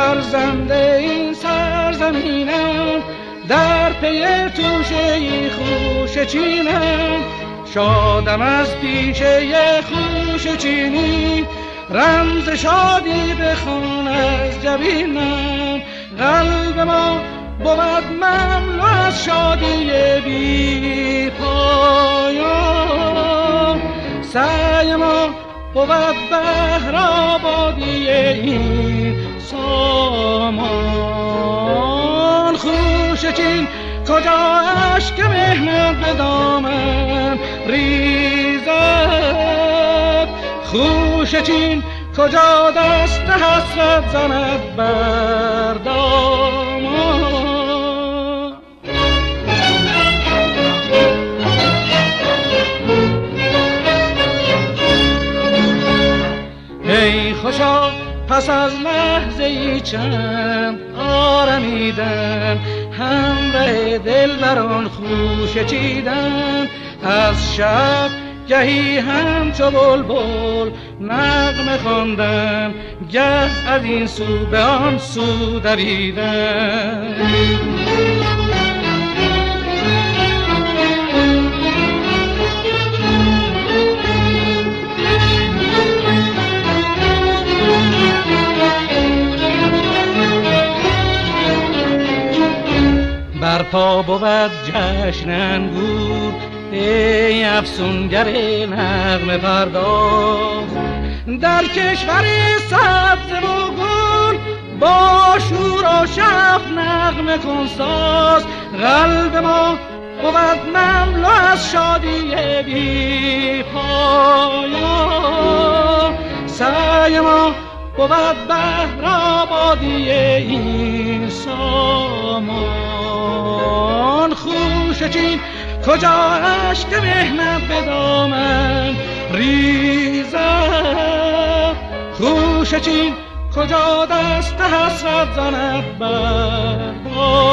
فرزند این سرزمینم، در پی توشه خوشه چینم. شادم از پیشه خوشه چینی، رمز شادی بخوان از جبینم. قلب ما بود مملو از شادی بی پایان، سعی ما بود بهر آبادی این سامان. خوشه چین کجا اشک مهنت به دامن ریزد، خوشه چین کجا دست حسرت زند بر دامان. ای خوشا پس از لحظه ای چند آرمیدن، همراه دلبران خوشه چیدن. از شب گهی همچو بلبل نغمه خواندن، گه از این سو به آن سو دویدن. برپا بود جشن انگور، ای افسونگر نغمه پرداز. در کشور سبز و گل با شور و شف نغمه کن ساز. قلب ما بود مملو از شادی بی پایان، سعی ما بود بهر آبادی این سامان. خوشه چین کجا اشک مهنت به دامن ریزد، خوشه چین کجا دست حسرت زند بر